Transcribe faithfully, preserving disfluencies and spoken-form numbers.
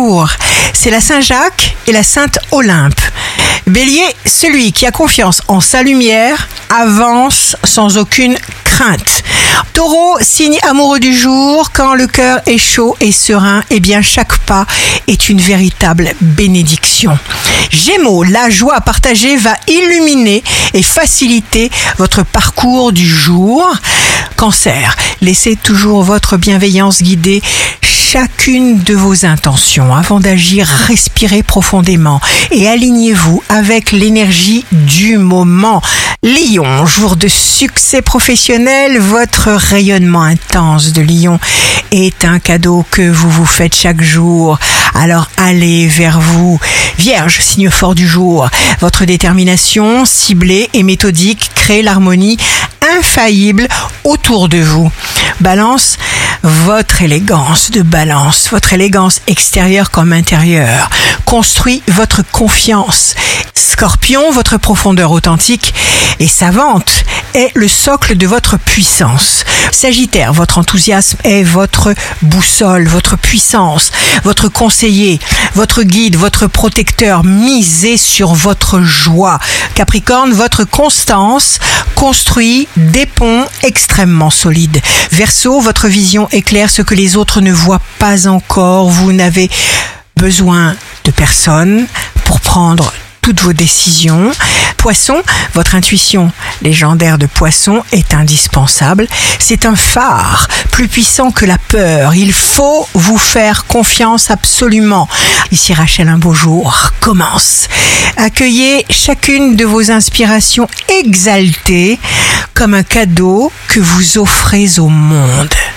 jour, c'est la Saint-Jacques et la Sainte Olympe. Bélier, celui qui a confiance en sa lumière avance sans aucune crainte. Taureau, signe amoureux du jour, quand le cœur est chaud et serein, eh bien chaque pas est une véritable bénédiction. Gémeaux, la joie partagée va illuminer et faciliter votre parcours du jour. Cancer, laissez toujours votre bienveillance guider chacune de vos intentions. Avant d'agir, respirez profondément et alignez-vous avec l'énergie du moment. Lion, jour de succès professionnel, votre rayonnement intense de lion est un cadeau que vous vous faites chaque jour. Alors allez vers vous. Vierge, signe fort du jour, votre détermination ciblée et méthodique crée l'harmonie infaillible autour de vous. Balance, votre élégance de balance, votre élégance extérieure comme intérieure, construit votre confiance. Scorpion, votre profondeur authentique et savante est le socle de votre puissance. Sagittaire, votre enthousiasme est votre boussole, votre puissance, votre conseiller, votre guide, votre protecteur. Misez sur votre joie. Capricorne, votre constance construit des ponts extrêmement solides. Verseau, votre vision éclaire ce que les autres ne voient pas encore. Vous n'avez besoin de personne pour prendre toutes vos décisions. Poisson, votre intuition légendaire de Poisson est indispensable. C'est un phare plus puissant que la peur. Il faut vous faire confiance absolument. Ici Rachel, un beau jour commence. Accueillez chacune de vos inspirations exaltées comme un cadeau que vous offrez au monde.